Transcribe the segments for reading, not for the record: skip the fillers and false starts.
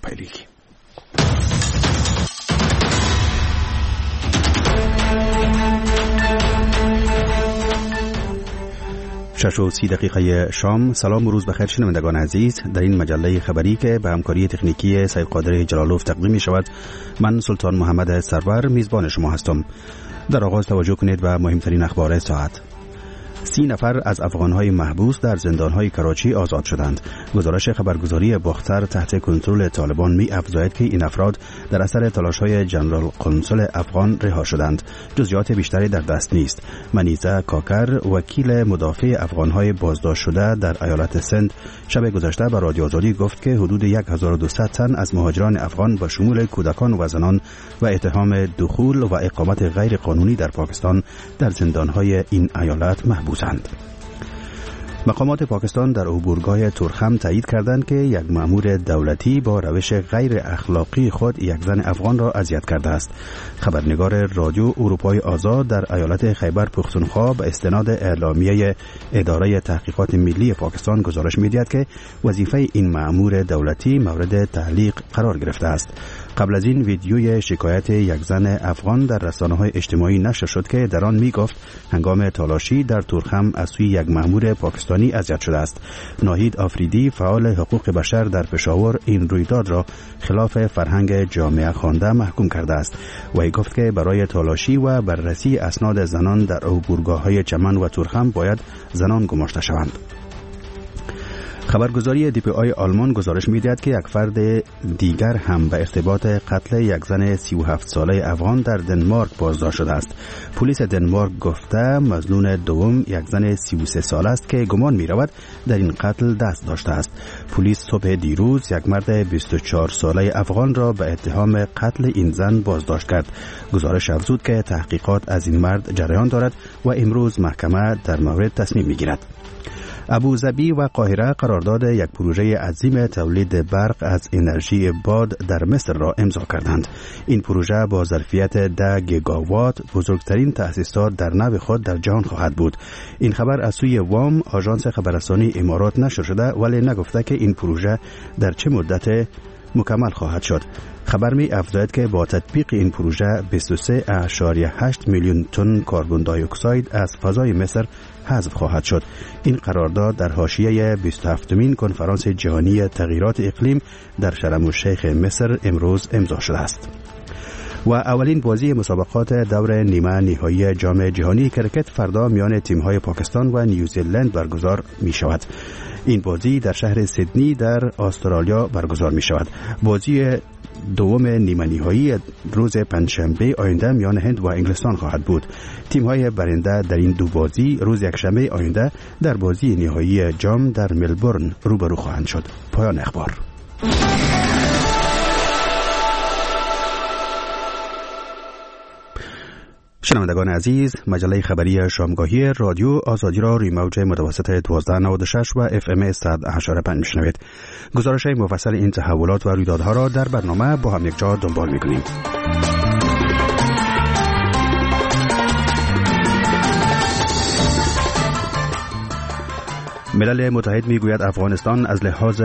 اسماعیلی. شش و 30 دقیقه شام. سلام و روز بخیر شنوندگان عزیز. در این مجله خبری که به همکاری تکنیکی سید قادر جلالوف تقدیم می شود، من سلطان محمد سرور میزبان شما هستم. در آغاز توجه کنید به مهمترین اخبار ساعت. 30 نفر از افغانهای محبوس در زندانهای کراچی آزاد شدند. گزارش خبرگزاری باختر تحت کنترل طالبان می افزاید که این افراد در اثر تلاش‌های جنرال قنصل افغان رها شدند. جزئیات بیشتری در دست نیست. منیزه کاکر، وکیل مدافع افغانهای بازداشت شده در ایالت سند، شب گذشته به رادیو آزادی گفت که حدود 1200 تن از مهاجران افغان به شمول کودکان و زنان و اتهام دخول و اقامت غیر قانونی در پاکستان در زندانهای این ایالت محبوسند. مقامات پاکستان در عبورگاه تورخم تایید کردند که یک مأمور دولتی با روش غیر اخلاقی خود یک زن افغان را اذیت کرده است. خبرنگار رادیو اروپای آزاد در ایالت خیبر پختونخوا به استناد اعلامیه اداره تحقیقات ملی پاکستان گزارش می‌دهد که وظیفه این مأمور دولتی مورد تعلیق قرار گرفته است. قبل از این ویدیوی شکایت یک زن افغان در رسانه‌های اجتماعی نشر شد که در آن می‌گفت هنگام تالاشی در تورخم از سوی یک مأمور پاکستانی اذیت شده است. ناهید آفریدی، فعال حقوق بشر در پشاور، این رویداد را خلاف فرهنگ جامعه خوانده محکوم کرده است. وی گفت که برای تالاشی و بررسی اسناد زنان در عبورگاه‌های چمن و تورخم باید زنان گماشته شوند. خبرگزاری DPI آلمان گزارش می‌دهد که یک فرد دیگر هم به ارتباط قتل یک زن 37 ساله افغان در دنمارک بازداشت شده است. پلیس دنمارک گفته مظنون دوم یک زن 33 ساله است که گمان می‌رود در این قتل دست داشته است. پلیس صبح دیروز یک مرد 24 ساله افغان را به اتهام قتل این زن بازداشت کرد. گزارش افزود که تحقیقات از این مرد جریان دارد و امروز محکمه در مورد تصمیم می‌گیرد. ابوظبی و قاهره قرارداد یک پروژه عظیم تولید برق از انرژی باد در مصر را امضا کردند. این پروژه با ظرفیت 10 گیگاوات بزرگترین تأسیسات در نوع خود در جهان خواهد بود. این خبر از سوی وام، آژانس خبررسانی امارات نشر شده، ولی نگفته که این پروژه در چه مدت مکمل خواهد شد. خبر می افزاید که با تطبیق این پروژه 23.8 میلیون تن کربن دی اکساید از فضای مصر حذف خواهد شد. این قرارداد در حاشیه 27مین کنفرانس جهانی تغییرات اقلیم در شرم الشیخ مصر امروز امضا شده است. و اولین بازی مسابقات دور نیمه نهایی جام جهانی کرکت فردا میان تیم‌های پاکستان و نیوزیلند برگزار می شود. این بازی در شهر سیدنی در استرالیا برگزار می شود. بازی دوم نیمه نهایی روز پنجشنبه آینده میان هند و انگلستان خواهد بود. تیم‌های برنده در این دو بازی روز یکشنبه آینده در بازی نهایی جام در ملبورن روبرو خواهند شد. پایان اخبار. شنوندگان عزیز، مجله خبری شامگاهی رادیو آزادی را روی موج متوسط 1296 و FM 100.5 میشنوید. گزارش مفصل این تحولات و رویدادها را در برنامه با هم یک جا دنبال میکنیم. ملل متحد میگوید افغانستان از لحاظ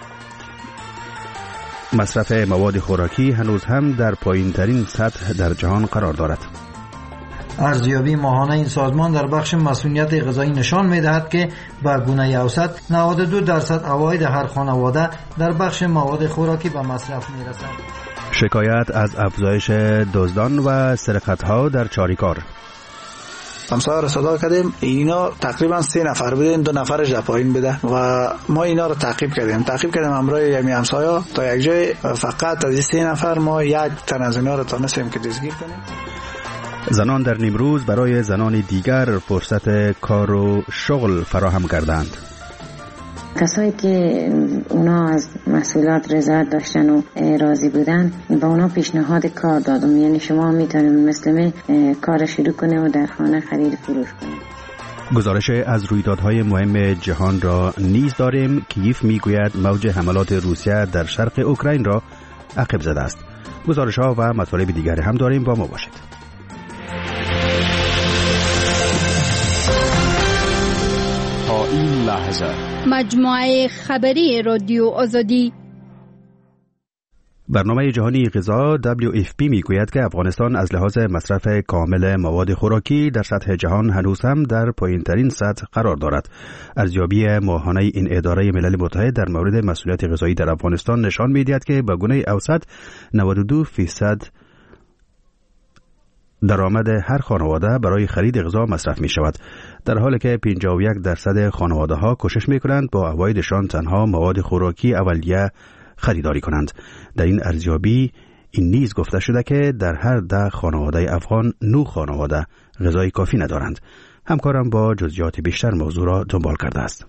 مصرف مواد خوراکی هنوز هم در پایین ترین سطح در جهان قرار دارد. ارزیابی ماهانه این سازمان در بخش مسئولیت غذایی نشان می‌دهد که به گونه اوسط 92% عواید هر خانواده در بخش مواد خوراکی به مصرف می‌رسد. شکایت از افزایش دزدان و سرقت‌ها در چاریکار. همسایه را صدا کردیم، اینا تقریبا 3 نفر بودن، 2 نفرش در پایین بوده و ما اینا رو تعقیب کردیم همراه یمی همسایه تا یک جای، فقط از این 3 نفر ما یک تن از اینا رو تونستیم که دستگیر کنیم. زنان در نیمروز برای زنان دیگر فرصت کار و شغل فراهم کردند. کسایی که اونا از مسئولیت رضایت داشتن و راضی بودن با اونا پیشنهاد کار دادم، یعنی شما میتونید مثل کار شروع کنه و در خانه خرید فروش کنه. گزارش از رویدادهای مهم جهان را نیز داریم. کیف میگوید موج حملات روسیه در شرق اوکراین را عقب زده است. گزارش‌ها و مطالب دیگر هم داریم، با ما باشید. تا این لحظه مجموعه خبری رادیو آزادی برنامه جهانی غذا WFP میگوید که افغانستان از لحاظ مصرف کامل مواد خوراکی در سطح جهان هنوز هم در پایین‌ترین سطح قرار دارد. ارزیابی ماهانه این اداره ملل متحد در مورد مسئولیت غذایی در افغانستان نشان می‌دهد که به گونه اوسط 92% درآمد هر خانواده برای خرید غذا مصرف می شود، در حالی که 51% خانواده ها کوشش می کنند با عوایدشان تنها مواد خوراکی اولیه خریداری کنند. در این ارزیابی این نیز گفته شده که در هر 10 خانواده افغان 9 خانواده غذای کافی ندارند. همکارم با جزئیات بیشتر موضوع را دنبال کرده است.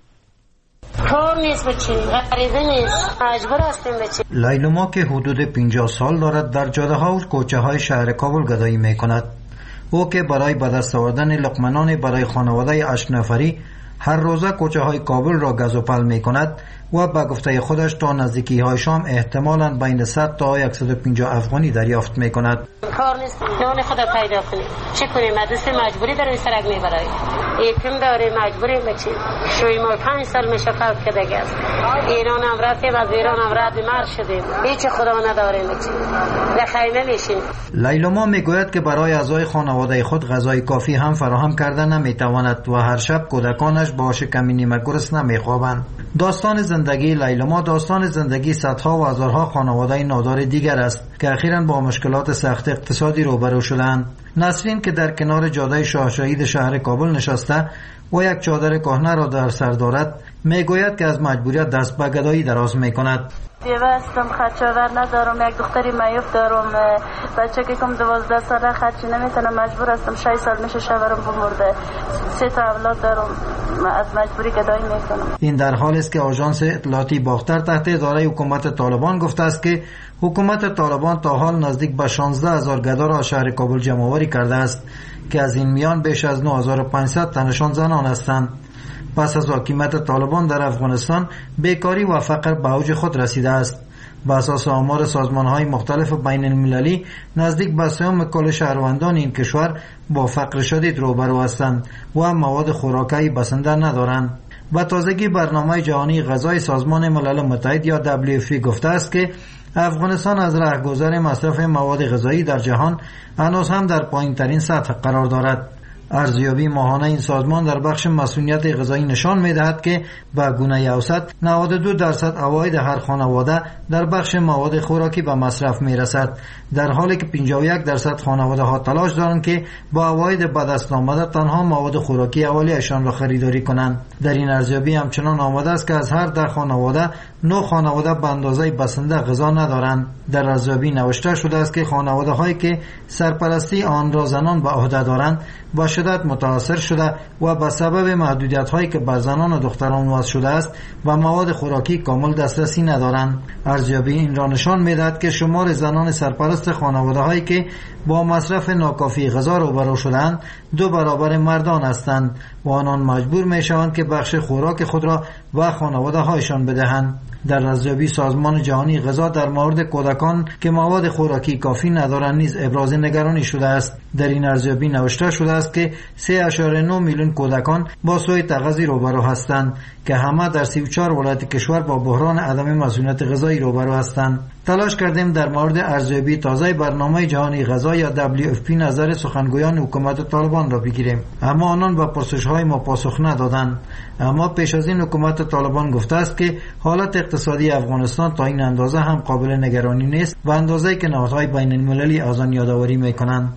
کار نیست بچین، غریزه نیست، مجبور هستیم بچین. لیلما که حدود 50 سال دارد در جاده ها و کوچه های شهر کابل گدایی می کند. او که برای به دست آوردن لقمه‌نان برای خانواده 8 نفری هر روزه کوچه های کابل را گز و پل می کند و به گفته خودش تا نزدیکی های شام احتمالاً بین 100 تا 150 افغانی دریافت می کند. کار نیست، نان خود پیدا کنیم. چه کنیم؟ مدرسه مجبوری داریم سرک می برای. یکم داریم مجبوریم بچیم. شوی ما 5 سال میشه فوت کردگی است. ایران هم رفتیم، از ایران هم رد مرد شدیم. هیچ خدا نداریم بچیم. در خیمه میشیم. لیلما میگوید که برای اعضای خانواده خود غذای کافی هم فراهم کرده نمیتواند و هر شب کودکانش با شکمی نیمه گرسنه نمیخوابند. داستان زندگی لیلما داستان زندگی صدها و هزارها خانواده نادار دیگر است که اخیراً با مشکلات سخت اقتصادی روبرو شدند. نسرین که در کنار جاده شاه شهید شهر کابل نشسته و یک چادر کهنه را در سر دارد میگوید که از مجبوریت دست به گدایی دراز میکند. بیوه هستم، خرچاور ندارم، یک دختری معیوب دارم، بچه که کم 12 ساله خرچی نمیتونم، مجبور هستم 6 سال میشه شوهرم بمرده، 3 تا اولاد دارم، از مجبوری گدایی میکنم. این در حالی است که آژانس اطلاعاتی باختر تحت اداره حکومت طالبان گفته است که حکومت طالبان تا حال نزدیک به 16,000 گدا را شهر کابل جمع آوری کرده است که از این میان بیش از 9,500 تنشان زنان هستند. پس از حکومت طالبان در افغانستان بیکاری و فقر به اوج خود رسیده است. به اساس آمار سازمان‌های مختلف بین المللی نزدیک به 3 کل شهروندان این کشور با فقر شدید روبرو هستند و مواد خوراکی بسنده ندارند. به تازگی برنامه جهانی غذای سازمان ملل متحد یا WFP گفته است که افغانستان از راهگذر مصرف مواد غذایی در جهان هنوز هم در پایین‌ترین سطح قرار دارد. ارزیابی ماهانه این سازمان در بخش مسئولیت غذایی نشان می‌دهد که به گونه اوسط 92% عواید هر خانواده در بخش مواد خوراکی به مصرف می‌رسد، در حالی که 51% خانواده ها تلاش دارند که با عواید به دست آمده تنها مواد خوراکی اولیه‌شان را خریداری کنند. در این ارزیابی همچنان آمده است که از هر 10 خانواده 9 خانواده به اندازه بسنده غذا ندارند. در ارزیابی نوشته شده است که خانواده هایی که سرپرستی آن را زنان به عهده دارند با شدت متاثر شده و به سبب محدودیت هایی که بر زنان و دختران وضع شده است و مواد خوراکی کامل دسترسی ندارند. ارزیابی این را نشان می‌دهد که شمار زنان سرپرست خانواده هایی که با مصرف ناکافی غذا روبرو شدند 2 برابر مردان هستند و آنان مجبور می‌شوند که بخش خوراک خود را به خانواده هایشان بدهند. در ارزیابی سازمان جهانی غذا در مورد کودکان که مواد خوراکی کافی ندارند نیز ابراز نگرانی شده است. در این ارزیابی نوشته شده است که 3.9 میلیون کودکان با سوء تغذیه روبرو هستند که همه در 34 ولایت کشور با بحران عدم مسئولیت غذایی روبرو هستند. تلاش کردیم در مورد ارزیابی تازه برنامه جهانی غذا یا WFP نظر سخنگویان حکومت طالبان را بگیریم، اما آنان به پرسش‌های ما پاسخ ندادند. اما پیش از این حکومت طالبان گفته است که حالت اقتصادی افغانستان تا این اندازه هم قابل نگرانی نیست و اندازه‌ای که نهادهای بین المللی از آن یادآوری می‌کنند.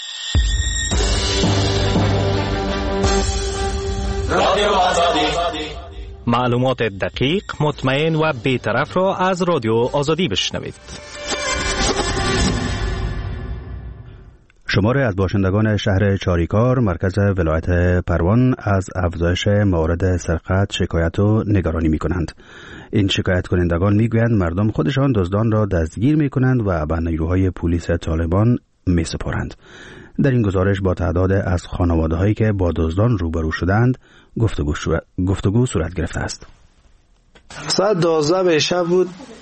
معلومات دقیق، مطمئن و بی‌طرف را از رادیو آزادی بشنوید. شماری از باشندگان شهر چاریکار مرکز ولایت پروان از افزایش موارد سرقت شکایت و نگرانی می کنند. این شکایت کنندگان می گویند مردم خودشان دزدان را دستگیر می کنند و به نیروهای پلیس طالبان می سپارند. در این گزارش با تعداد از خانواده هایی که با دزدان روبرو شدند گفتگو صورت گرفته است. ساعت 12 به شب بود،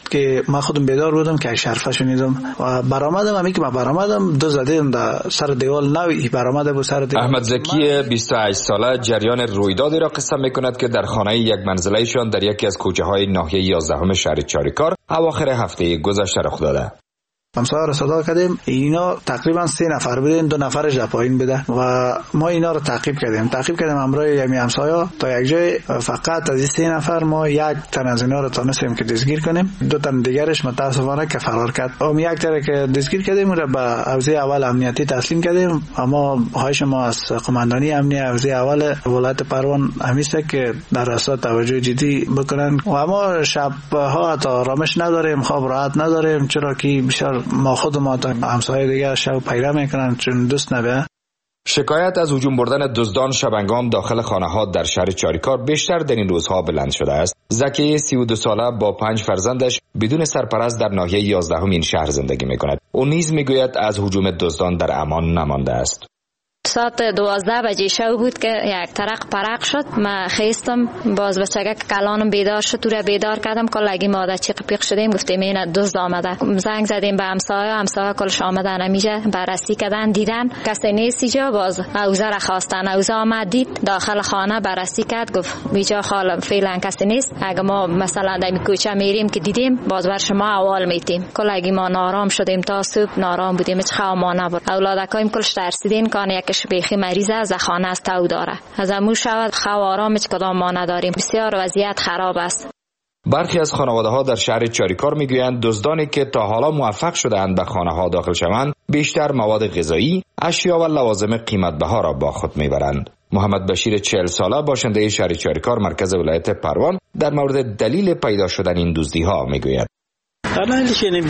که من خودم بیدار بودم که شرفه شنیدم و برآمدم. همی که من برآمدم دو زدم در سر دیوال نوی برآمده بود سر دیوال. احمد زکی 28 ساله جریان رویدادی را قصه میکند که در خانه یک منزله‌شان در یکی از کوچه‌های ناحیه 11 شهر چاریکار اواخر هفته گذشته رخ داده. همسایه را صدا کردیم، اینا تقریبا 3 نفر بودن، 2 نفرش پایین بوده و ما اینا رو تعقیب کردیم همراه یمی همسایه تا یک جای. فقط از این 3 نفر ما یک تن از اینا رو تونستیم که دستگیر کنیم، 2 تن دیگرش متاسفانه که فرار کرد. یک تن که دستگیر کردیم رو به حوزه اول امنیتی تسلیم کردیم. اما خواهش ما از قماندانی امنیتی حوزه اول ولایت پروان همیست که در راستا توجه جدی بکنن و ما شبها تا آرامش نداریم، خواب راحت نداریم، چرا که بیشتر ما خود ما تا همسایه دیگه شب پیدا میکنن چون دوست نبه. شکایت از هجوم بردن دزدان شبنگام داخل خانه‌ها در شهر چاریکار بیشتر در این روزها بلند شده است. زکی 32 ساله با 5 فرزندش بدون سرپرست در ناحیه 11 این شهر زندگی میکند. او نیز میگوید از هجوم دزدان در امان نمانده است. ساعت 12 بجه شب بود که یک ترق پرق شد. من خیستم، باز بچگه کلانم بیدار شد، تو را بیدار کردم که لگی ماده چیق پیق شدیم، گفتیم این دزد آمده. زنگ زدیم به همسایه کلش آمدن همیشه بررسی کردن، دیدن کسی نیست اینجا. باز اوزه را خواستن، اوزه آمد دید داخل خانه بررسی کرد، گفت اینجا خاله فعلا کسی نیست. اگه ما مثلا در کوچه میریم که دیدیم باز بر شما اول میتیم. کلگی ما نارام شدیم تا صبح نارام بودیم، هیچ خواب نبود. اولادکایم کلش ترسیدین کان یکش بیخی مریضه از خانه است تو داره، از امو شود خواب آرام هیچ کدام ما نداریم. بسیار وضعیت خراب است. برخی از خانواده‌ها در شهر چاریکار میگویند دزدانی که تا حالا موفق شده‌اند به خانه‌ها داخل شوند بیشتر مواد غذایی، اشیا و لوازم قیمت بها را با خود میبرند. محمد بشیر 40 ساله باشنده شهر چاریکار مرکز ولایت پروان در مورد دلیل پیدا شدن این دزدی‌ها میگوید. دلیلش این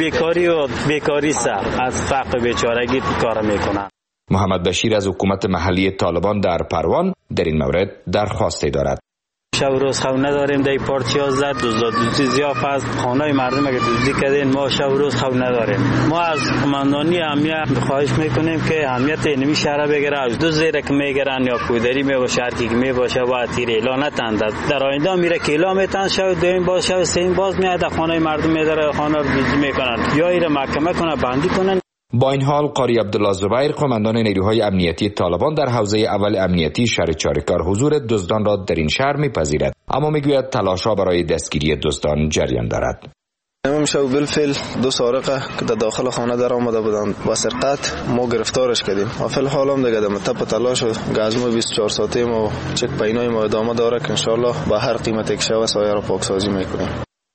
بیکاری از فقر بیچارگی کار میکنن. محمد بشیر از حکومت محلی طالبان در پروان در این مورد درخواستی دارد. شب روز خواب نداریم، در پارچیا زد دوزی زیاف است، خانه مردم اگه دوزی کردین ما شب روز خواب نداریم. ما از قماندانی امنیت خواهش میکنیم که امنیت اینمی شهر بگیره، از دو زیر که میگیرن یا پودری میباشه هر کی میباشه و تیر اعلان نتند. در آینده میره که اعلام میتن شب دویم باز شب سیم باز میاد خانه مردم میذاره خانه رو دوزی میکنن یا ایره محکمه کنه بندی کنن. با این حال قاری عبدالله زبیر قماندان نیروهای امنیتی طالبان در حوزه اول امنیتی شهر چاریکار حضور دزدان را در این شهر میپذیرد، اما میگوید تلاش‌ها برای دستگیری دزدان جریان دارد. امشب بالفعل 2 سارقه که در داخل خانه در آمده بودند با سرقت ما گرفتارش کردیم و فی الحال هم دیگه در تپ تلاش و گزم 24 ساعته ما چک پینای ما ادامه داره که ان شاء الله به هر قیمت یک شب سایه را پاکسازی میکنیم.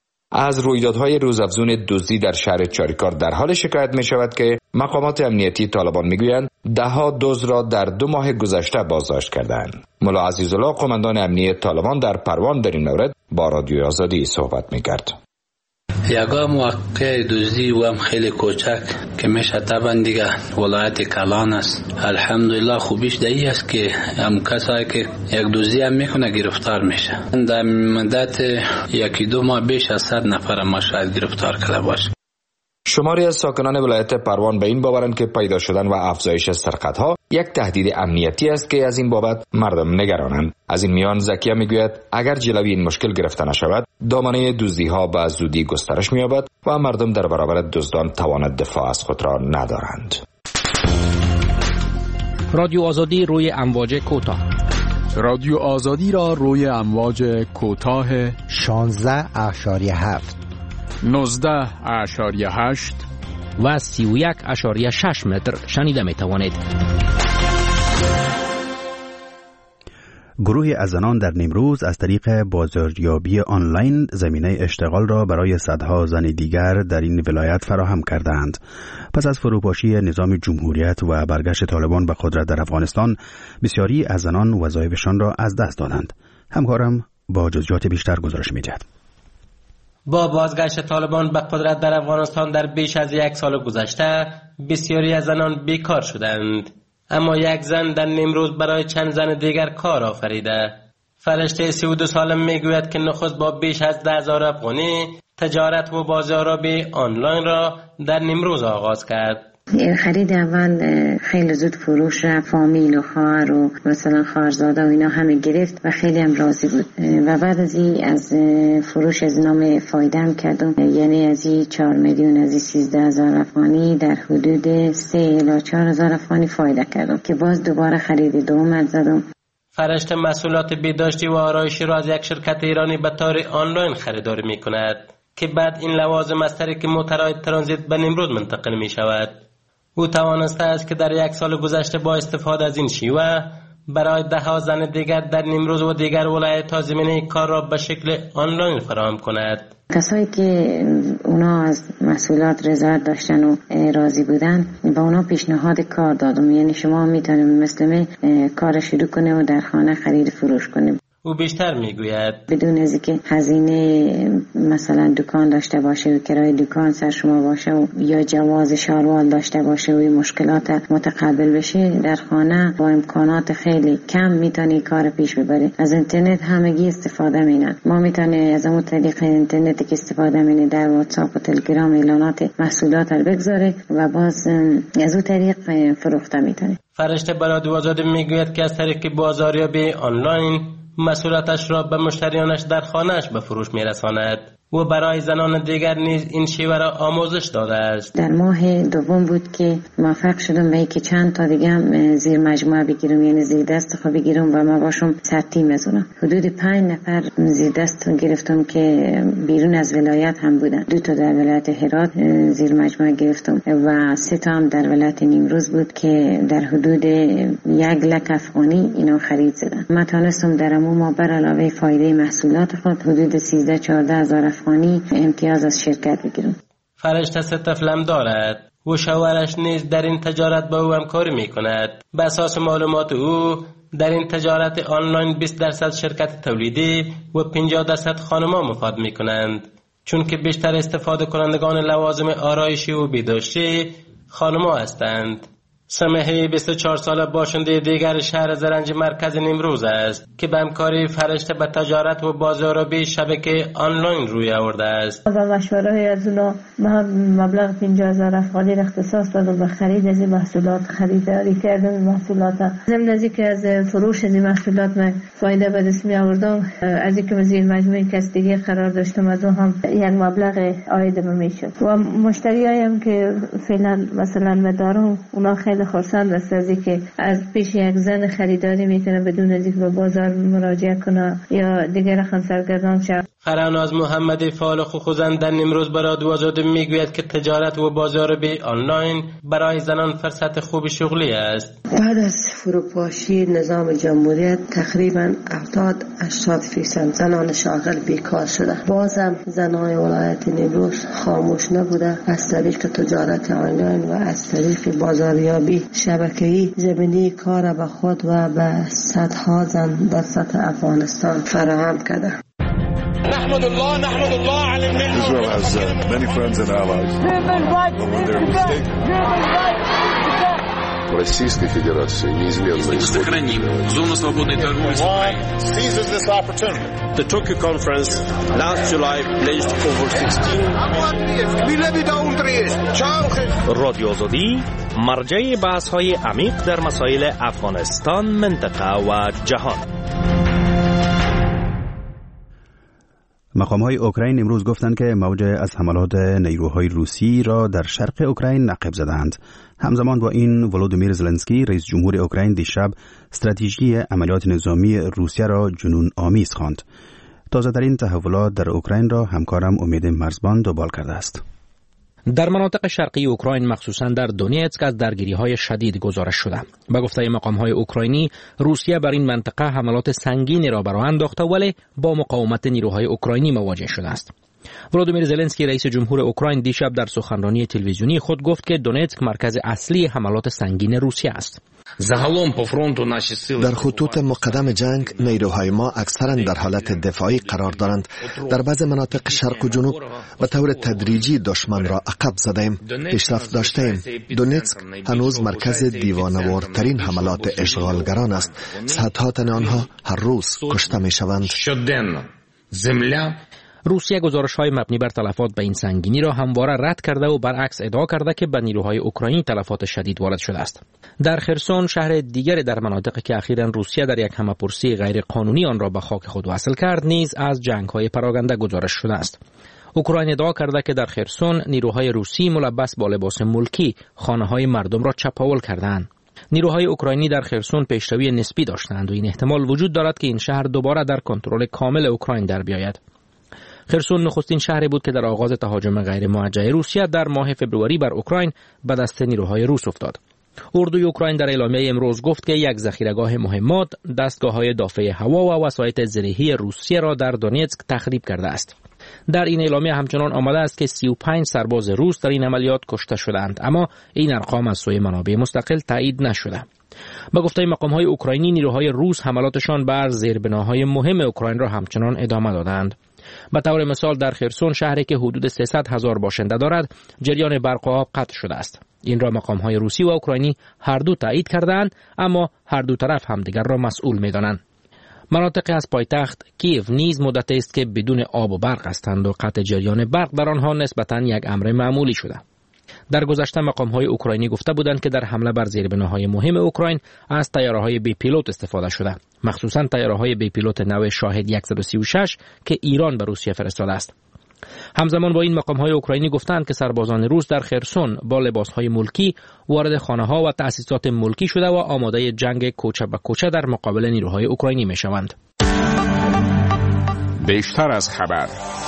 از رویدادهای روزافزون دزدی در شهر چاریکار در حال شکایت می شود که مقامات امنیتی طالبان میگویند 10 دزد را در 2 ماه گذشته بازداشت کردند. ملا عزیزالله قماندان امنیت طالبان در پروان در این مورد با رادیو آزادی صحبت میکرد. یگا موقع دزدی و هم خیلی کوچک که میشه طبعا دیگه ولایت کلان است. الحمدلله خوبیش دایی است که هم کسایی که یک دزدی هم میکنه گرفتار میشه. در مدت 1-2 ماه بیش از 100 نفر ما شاید گرفتار کرده باشه. شماری از ساکنان ولایت پروان به این باورند که پیدا شدن و افزایش سرقت‌ها یک تهدید امنیتی است که از این بابت مردم نگرانند. از این میان زکیه میگوید اگر جلوی این مشکل گرفته نشود دامنه دزدی‌ها به زودی گسترش می‌یابد و مردم در برابر دزدان توان دفاع از خود را ندارند. رادیو آزادی روی امواج کوتاه. رادیو آزادی را روی امواج کوتاه 16.7 19.8 و 31.6 متر شنیده می توانید. گروهی از زنان در نیمروز از طریق بازاریابی آنلاین زمینه اشتغال را برای صدها زن دیگر در این ولایت فراهم کردند. پس از فروپاشی نظام جمهوریت و برگشت طالبان به قدرت در افغانستان، بسیاری از زنان وظایفشان را از دست دادند. همکارم با جزئیات بیشتر گزارش می‌دهد. با بازگشت طالبان به قدرت در افغانستان در بیش از 1 سال گذشته، بسیاری از زنان بیکار شدند. اما یک زن در نیمروز برای چند زن دیگر کار آفریده. فرشته 32 ساله میگوید که نخست با بیش از 10,000 افغانی تجارت و بازاریابی آنلاین را در نیمروز آغاز کرد. خرید اول خیلی زود فروش رفت، فامیل و خواهر و مثلا خواهرزاده و اینا همه گرفت و خیلی هم راضی بود. و بعد از این از فروش از نام فایده هم کردم، یعنی از این 4 میلیون از این 13,000 افغانی در حدود 3 الی 4,000 افغانی فایده کردم که باز دوباره خرید دوم زدم. فرشت محصولات بهداشتی و آرایشی را از یک شرکت ایرانی به طور آنلاین خریداری می کند که بعد این لوازم از طریق موترهای ترانزیت به نمرود منتقل می شود. او توانسته است که در 1 سال گذشته با استفاده از این شیوه برای 10 زن دیگر در نیمروز و دیگر ولایت‌ها زمینه کار را به شکل آنلاین فراهم کند. کسایی که اونا از محصولات رضایت داشتن و راضی بودن با اونا پیشنهاد کار دادم، یعنی شما میتونید مثل من کار شروع کنه و در خانه خرید فروش کنیم. او بیشتر میگوید بدون از اینکه هزینه مثلا دکان داشته باشه و کرایه دکان سر شما باشه و یا جواز شاروال داشته باشه و این مشکلات متقابل بشه، در خانه با امکانات خیلی کم میتونی کار پیش ببری. از اینترنت همگی استفاده مینن، ما میتونی از اون طریق اینترنتی که استفاده مینی در واتساپ و تلگرام اعلانات محصولات رو بگذاره و باز از اون طریق فروخته میتونی. فرشته برادو آزاده میگوید که از طریق بازاریابی آنلاین محصولاتش را به مشتریانش در خانه‌اش به فروش می‌رساند و برای زنان دیگر نیز این شیوه را آموزش داده است. در ماه دوم بود که موفق شدم به اینکه چند تا دیگه هم زیر مجموعه بگیرم، یعنی زیر دست خود بگیرم و ما باشم سرتیم بزنم. حدود 5 نفر زیر دست گرفتم که بیرون از ولایت هم بودن. 2 تا در ولایت هرات زیر مجموعه گرفتم و 3 تا هم در ولایت نیمروز بود که در حدود 1 لک افغانی اینا خرید زدن. من تونستم در ما بر علاوه فایده محصولات خود حدود 13-14 هزار افغانی امتیاز از شرکت بگیرم. فرشته 3 طفل دارد و شوهرش نیز در این تجارت با او همکاری می کند. به اساس معلومات او در این تجارت آنلاین 20% شرکت تولیدی و 50% خانم‌ها مفاد می کنند، چون که بیشتر استفاده کنندگان لوازم آرایشی و بهداشتی خانم‌ها هستند. سمیحه 24 ساله باشنده دیگر شهر زرنج مرکز نیمروز است که به همکاری فرشته به تجارت و بازاریابی شبکه آنلاین روی آورده است. با مشوره از اونا من مبلغ 50,000 افغانی اختصاص دادم به خرید از این محصولات، خریداری کردم محصولات. ضمن از اینکه از فروش از این محصولات من فایده به دست می آوردم، از اینکه من زیر مجموعه کس دیگه قرار داشتم از اون هم یک مبلغ عاید من میشد و مشتریایم که فعلا مثلا مدارم اونا خیلی خرسند است از اینکه از پیش یک زن خریداری میتونه بدون از اینکه به بازار مراجعه کنه یا دیگر رقم سرگردان شد. فراناز محمدی فعال خوزند در نیمروز برادو آزاده میگوید که تجارت و بازاریابی آنلاین برای زنان فرصت خوب شغلی است. بعد از فروپاشی نظام جمهوریت تقریبا 70-80% زنان شاغل بیکار شده. بازم زنان ولایت نیمروز خاموش نبوده، از طریق تجارت آنلاین و از طریق بازاریابی شبکه‌ای زمینه کار به خود و به صدها زن در سطح افغانستان فراهم کرده. نحمد الله على النعمة. Israel has many friends and allies. But when they're mistaken. Российской Федерации неизменно сохраним зону свободной торговли с Украиной. Seizes this opportunity. The Tokyo conference last July pledged over 16. رادیو آزادی مرجع بحث‌های عمیق در مسائل افغانستان، منطقه و جهان. مقام‌های اوکراین امروز گفتند که موج از حملات نیروهای روسی را در شرق اوکراین نقب زدند. همزمان با این ولودیمیر زلنسکی رئیس جمهور اوکراین دیشب استراتژی عملیات نظامی روسیه را جنون آمیز خواند. تازه‌ترین تحولات در اوکراین را همکارم امید مرزبان دنبال کرده است. در مناطق شرقی اوکراین مخصوصاً در دونیتسک از درگیری‌های شدید گزارش شده. به گفته مقام‌های اوکراینی، روسیه بر این منطقه حملات سنگینی را بر آن انداخته ولی با مقاومت نیروهای اوکراینی مواجه شده است. ولودیمیر زلنسکی رئیس جمهور اوکراین دیشب در سخنرانی تلویزیونی خود گفت که دونیتسک مرکز اصلی حملات سنگین روسیه است. در خطوط مقدم جنگ نیروهای ما اکثرا در حالت دفاعی قرار دارند. در بعض مناطق شرق و جنوب به طور تدریجی دشمن را عقب زدیم، پیشرفت داشتیم. دونیتسک هنوز مرکز دیوانه‌وارترین حملات اشغالگران است. صدها تن آنها هر روز کشته می شوند. روسیه گزارش‌های مبنی بر تلفات به این سنگینی را همواره رد کرده و برعکس ادعا کرده که به نیروهای اوکراینی تلفات شدید وارد شده است. در خرسون، شهر دیگری در مناطقی که اخیراً روسیه در یک همه‌پرسی غیرقانونی آن را به خاک خود وصل کرد، نیز از جنگ‌های پراکنده گزارش شده است. اوکراین ادعا کرده که در خرسون نیروهای روسی ملبس با لباس ملکی خانه‌های مردم را چپاول کردند. نیروهای اوکراینی در خرسون پیشروی نسبی داشتند و این احتمال وجود دارد که این شهر دوباره در کنترل کامل اوکراین در بیاید. خرسون نخستین شهری بود که در آغاز تهاجم غیر موجه روسیه در ماه فوریه بر اوکراین به دست نیروهای روس افتاد. اردوی اوکراین در اعلامیه امروز گفت که یک ذخیره‌گاه مهمات، دستگاه‌های دافع هوا و وسایط زرهی روسیه را در دونیتسک تخریب کرده است. در این اعلامیه همچنان آمده است که 35 سرباز روس در این عملیات کشته شدند، اما این ارقام از سوی منابع مستقل تایید نشده. با گفته مقام‌های اوکراینی، نیروهای روس حملاتشان بر زیربناهای مهم اوکراین را همچنان ادامه دادند. به طور مثال در خرسون، شهری که حدود 300,000 باشنده دارد، جریان برق و آب قطع شده است. این را مقام‌های روسی و اوکراینی هر دو تایید کردند، اما هر دو طرف همدیگر را مسئول می‌دانند. مناطقی از پایتخت کیف نیز مدتی است که بدون آب و برق هستند و قطع جریان برق در آنها نسبتاً یک امر معمولی شده. در گذشته مقام‌های اوکراینی گفته بودند که در حمله بر زیربناهای مهم اوکراین از طیاره‌های بی پیلوت استفاده شده، مخصوصاً طیاره‌های بی پیلوت نوع شاهد 136 که ایران به روسیه فرستاده است. همزمان با این مقام‌های اوکراینی گفتند که سربازان روس در خرسون با لباس‌های ملکی وارد خانه‌ها و تأسیسات ملکی شده و آماده جنگ کوچه به کوچه در مقابل نیروهای اوکراینی می‌شوند. بیشتر از خبر.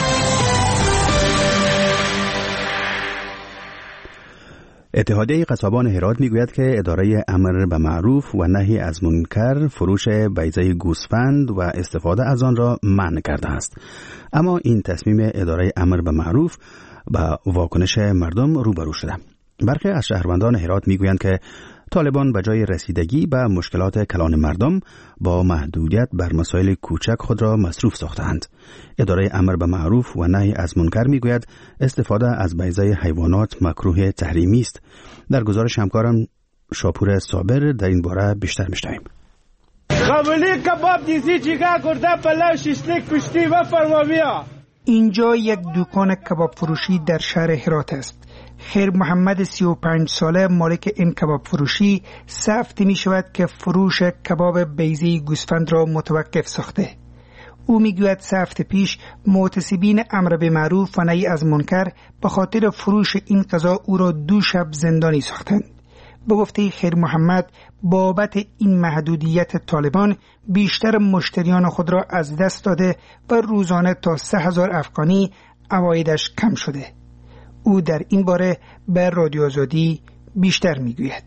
اتحادیه قصابان هرات میگوید که اداره امر به معروف و نهی از منکر فروش بیضه گوسفند و استفاده از آن را منع کرده است. اما این تصمیم اداره امر به معروف با واکنش مردم روبرو شده. برخی از شهروندان هرات میگویند که طالبان به جای رسیدگی به مشکلات کلان مردم با محدودیت بر مسائل کوچک خود را مصروف ساختند. اداره امر به معروف و نهی از منکر میگوید استفاده از بیضه حیوانات مکروه تحریمی است. در گزارش همکارم شاپور صابر در این باره بیشتر میشنویم. قبولی کباب دیزی چیکار کرده پلو شیشلیک پشتی و فرماویا. اینجا یک دکان کباب فروشی در شهر هرات است. خیر محمد 35 ساله مالک این کباب فروشی 3 هفته می شود که فروش کباب بیضه گوسفند را متوقف ساخته. او میگوید 3 هفته پیش معتصبین امر به معروف و نهی از منکر به خاطر فروش این غذا او را 2 شب زندانی ساختند. به گفته خیر محمد، بابت این محدودیت طالبان بیشتر مشتریان خود را از دست داده و روزانه تا 3000 افغانی عوایدش کم شده. او در این باره به رادیو آزادی بیشتر میگوید.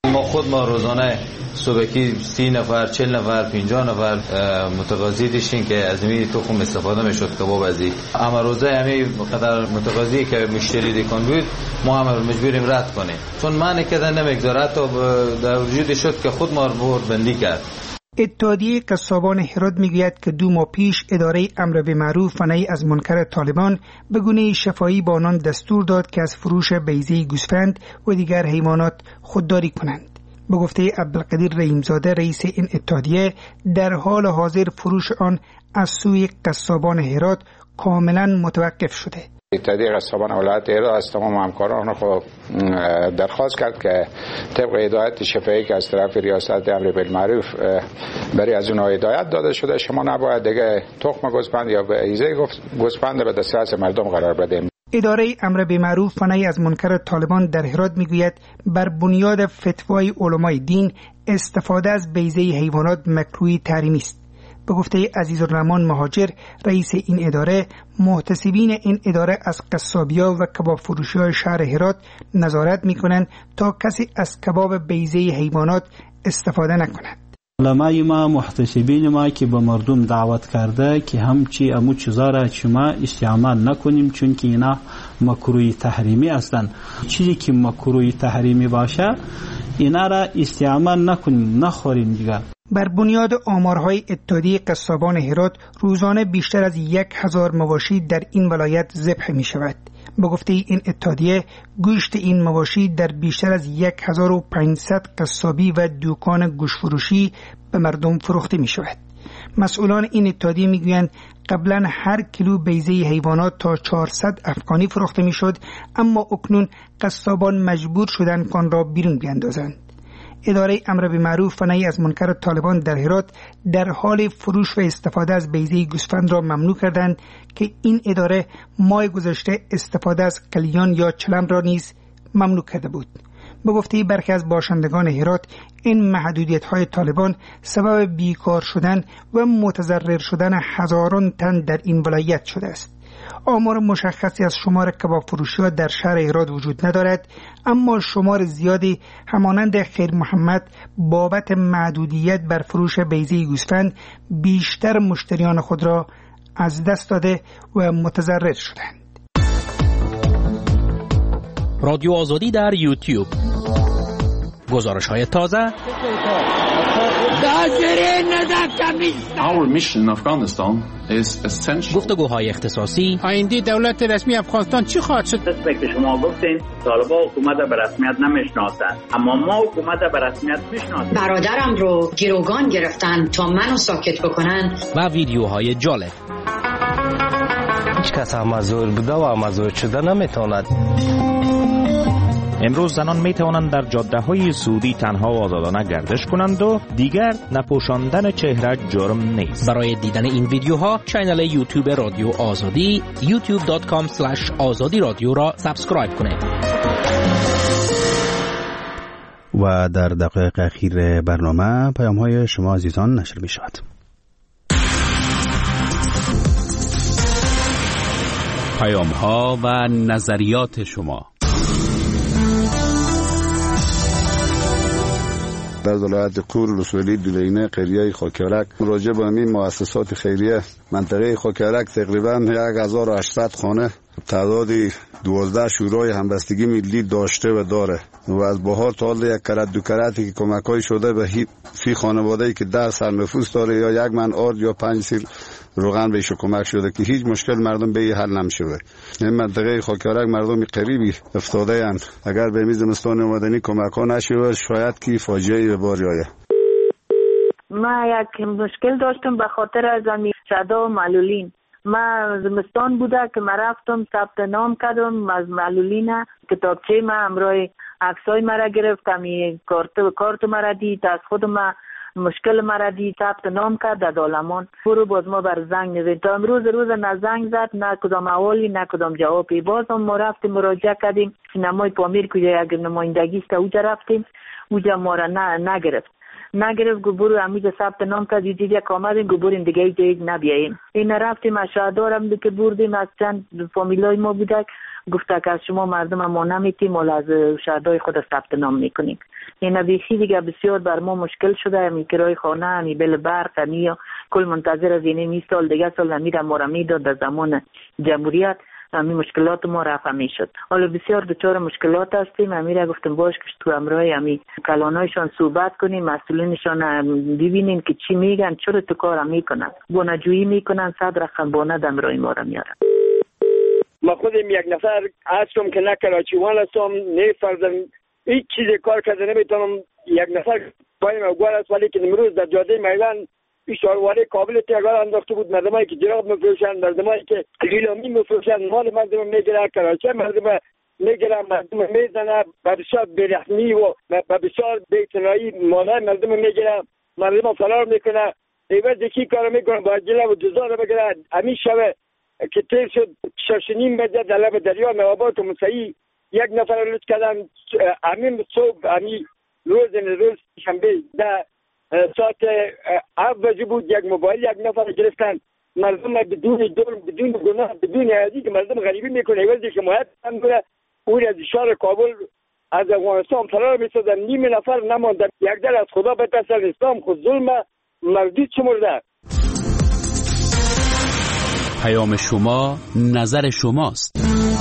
ما روزانه صبحی 30 نفر 40 نفر 50 نفر متقاضی داشتیم که از این تخم استفاده میشد کباب ازی. اما روزه همین قدر متقاضی که مشتری دکان بود ما هم مجبوریم رد کنیم، چون معنی کردن نمیگذاره تا در وجود شد که خود ما رو بندی کرد. اتحادیه قصابان هرات میگوید که 2 ماه پیش اداره امر به معروف و نهی از منکر طالبان به گونه شفاهی با آنان دستور داد که از فروش بیضه گوسفند و دیگر حیوانات خودداری کنند. به گفته عبدالقدیر رحیمزاده رئیس این اتحادیه، در حال حاضر فروش آن از سوی قصابان هرات کاملا متوقف شده. اتحادیه قصابان ولایت هرات از تمام همکاران خود درخواست کرد که طبق هدایت شفاهی که از طرف ریاست امر بالمعروف برای از اونها هدایت داده شده، شما نباید دیگه تخم گوسفند یا بیضه گوسفند به دسترس مردم قرار بدیم. اداره امر به معروف و نهی از منکر طالبان در هرات میگوید بر بنیاد فتوای علمای دین استفاده از بیضه حیوانات مکروه تحریمی است. به گفته عزیزالرحمن مهاجر رئیس این اداره، محتسبین این اداره از قصابیا و کباب فروشی‌های شهر هرات نظارت می‌کنند تا کسی از کباب بیضه حیوانات استفاده نکند. علمای ما محتسبین ما که به مردم دعوت کرده که همچی امو چیزا را شما استعمال نکنیم چون که اینا مکروه تحریمی هستند. چیزی که مکروه تحریمی باشه اینا را استعمال نکنیم، نخوریم دیگه. بر بنیاد آمارهای اتحادیه قصابان هرات روزانه بیشتر از 1000 مواشی در این ولایت ذبح می شود. به گفته این اتحادیه گوشت این مواشی در بیشتر از 1500 قصابی و دکان گوشت فروشی به مردم فروخته می شود. مسئولان این اتحادیه می گویند قبلا هر کیلو بیضه حیوانات تا 400 افغانی فروخته میشد، اما اکنون قصابان مجبور شدند آن را بیرون بیاندازند. اداره امر بالمعروف و نهی از منکر طالبان در هرات در حال فروش و استفاده از بیضه گوسفند را ممنوع کردند که این اداره ماه گذشته استفاده از کلیان یا چلم را نیز ممنوع کرده بود. به گفته برخی از باشندگان هرات، این محدودیت‌های طالبان سبب بیکار شدن و متضرر شدن هزاران تن در این ولایت شده است. آمار مشخصی از شمار کباب فروشی‌ها در شهر هرات وجود ندارد، اما شمار زیادی همانند خیر محمد بابت محدودیت بر فروش بیضه گوسفند بیشتر مشتریان خود را از دست داده و متضرر شدند. رادیو آزادی در یوتیوب، گزارش‌های تازه، Our mission in Afghanistan is essential. گفتگوهای اختصاصی. آینده دولت رسمی افغانستان چی خواهد شد؟ مثل که شما گفتین طالبان حکومت به رسمیت نمیشناسند، اما ما حکومت به رسمیت میشناسیم. برادرم رو گروگان گرفتن تا منو ساکت بکنن. و ویدیوهای جالب. هیچ کس مزور بوده و مزور شده نمیتواند. امروز زنان می توانند در جاده های سعودی تنها و آزادانه گردش کنند و دیگر نپوشاندن چهره جرم نیست. برای دیدن این ویدیوها کانال یوتیوب رادیو آزادی youtube.com/azadi رادیو را سابسکرایب کنید. و در دقایق اخیر برنامه پیام های شما عزیزان نشر می شود. پیام ها و نظریات شما. در ولایت قور رسولی دولینه قریه خاکیارک راجع به همین مؤسسات خیریه منطقه خاکیارک تقریبا 1800 خانه تعداد 12 شورای همبستگی ملی داشته و داره و از بهار تا حال یک کرت دو کرتی که کمکای شده به 30 خانواده‌ای که در سرنفوذ داره یا یک من آرد یا 5 سیر روغن بهش کمک شده که هیچ مشکل مردم به حل نمیشه. این منطقه خاکیارک مردم قریبی افتاده اند. اگر به میز زمستان مدنی کمک ها نشه شاید که فاجعه به بار آید. ما یک مشکل داشتم به خاطر از صدا و معلولین. ما زمستان بوده که ما رفتم ثبت نام کردم از معلولین، کتابچه ما همراه عکسای مرا گرفتم، کارت مرا دید، از خود ما مشکل مرا دید، ثبت نام کرد در دالمان. برو باز ما بر زنگ نزد تا امروز نه زنگ زد، نه کدام احوالی، نه کدام جوابی. باز هم ما رفتیم مراجعه کردیم سینمای پامیر کجا یک نمایندگی است اونجا رفتیم، اونجا ما را نگرفت گبر امیده ثبت نام کرد. دید یک آمدیم گبر دیگه جایی نبیاییم. این رفتیم از شهردارم که بردیم از چند فامیلای ما بودک، گفته که از شما مردم ما نمیتیم ولی از شهردار خود ثبت نام میکنیم. این بیخی دیگه بسیار بر ما مشکل شده. همی کرای خانه، همی بل برق، همی کل منتظر از این سال دیگه سال همی ما را میداد در زمان جمهوریت. همی مشکلات ما رفع میشد. حالا بسیار دچار مشکلات هستیم. همی را گفتم باش که تو امرای همی کلانایشان صحبت کنیم، مسئولینشان ببینیم که چی میگن، چرا تو کار میکنن، بانجویی میکنن، صد رقم بانه دمرای ما را میارن. ما خودم یک نفر هستم که نه کراچیوان هستم، نه فرزن هیچ چیز کار کرده نمیتونم. یک نفر بایم اوگوار است، ولی که امروز در جاده میدان اشارواره کابل تیگار انداخته بود. مردمایی که جراب میفروشن، مردمایی که لیلامی میفروشن، مال مردم میگیره، کراچی مردم میگیره، مردم میزنه، به بسیار بیرحمی و به بسیار بی‌اعتنایی مالای مردم میگیره، مردم فرار میکنه. ایوه دیکی کار میکنه با جلب و جزا رو بگیره. همین شبه که تیر شد 6:30 بجه در لب دریا نوابات و مسیحی یک نفر رو لوت کردن. همین صبح همین روز شنبه در ساعت 7 بجه بود، یک موبایل یک نفر گرفتن. مردم بدون جرم، بدون گناه، بدون عیادی که مردم غریبی میکنه ایوزی حمایت هم کنه. اون از شهر کابل از افغانستان فرار میسادن. نیم نفر نماندن. یک در از خدا بترسن، اسلام خود ظلم مردود شمرده. پیام شما نظر شماست.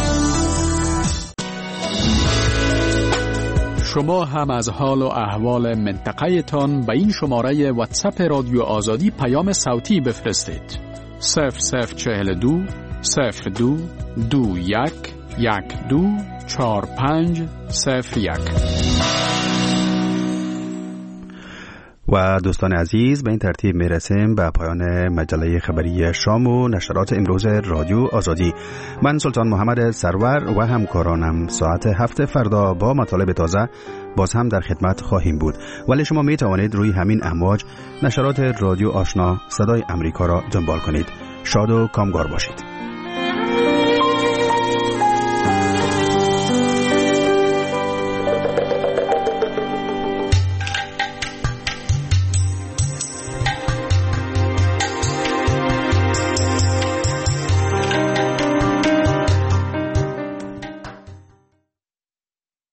شما هم از حال و احوال منطقه تان به این شماره واتساپ رادیو آزادی پیام صوتی بفرستید. 0042 02 21 12 45 01. و دوستان عزیز، به این ترتیب میرسیم به پایان مجله خبری شام و نشرات امروز رادیو آزادی. من سلطان محمد سرور و همکارانم ساعت 7 فردا با مطالب تازه باز هم در خدمت خواهیم بود، ولی شما می توانید روی همین امواج نشرات رادیو آشنا صدای امریکا را دنبال کنید. شاد و کامگار باشید.